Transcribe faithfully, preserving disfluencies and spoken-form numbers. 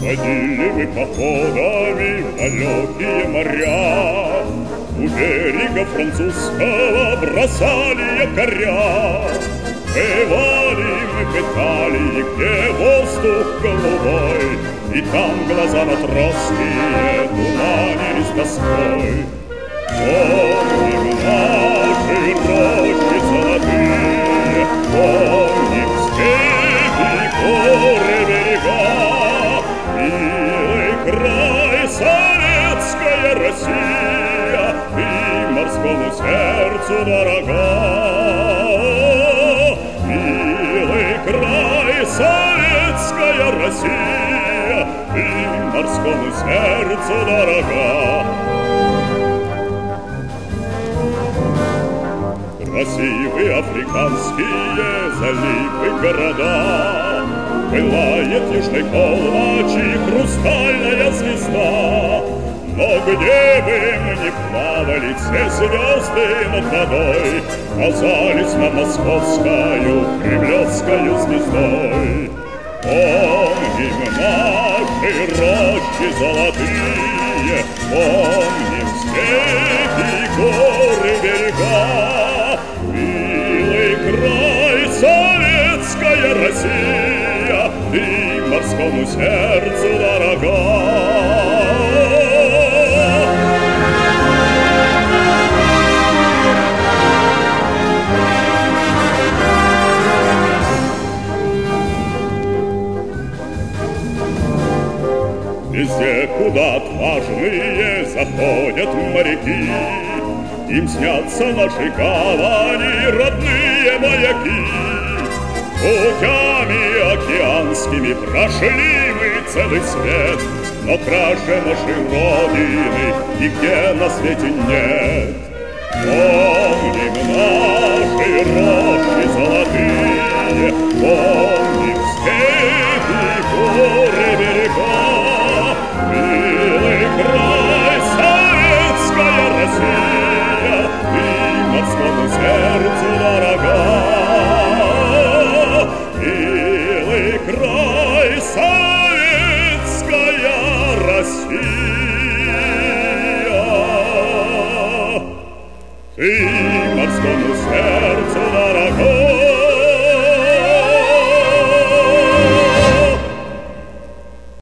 Ходили мы походами в далекие моря, у берега французского бросали якоря. Бывали мы в Италии, где воздух голубой, и там глаза матросские туманились тоской. Помним наши рощи золотые, помним степи, горы, берега, милый край, советская Россия, и морскому сердцу дорога. Милый край, советская Россия, и морскому сердцу дорога. Красивые африканские заливы, города, пылает южной полночи хрустальная звезда. Но где бы мы ни плавали, все звезды над водой казались нам московскою, кремлевскою звездой. Помним наши рощи золотые, помним степи, горы, берега. Милый край, советская Россия, ты морскому сердцу дорога. Везде, куда отважные заходят моряки, им снятся наши гавани, родные маяки. Путями океанскими прошли мы целый свет, но краше нашей Родины нигде на свете нет. Помним наши рощи золотые, помним степи, горы, берега. Милый край, советская Россия, ты морскому сердцу дорога. Милый край, советская Россия, ты морскому сердцу дорога.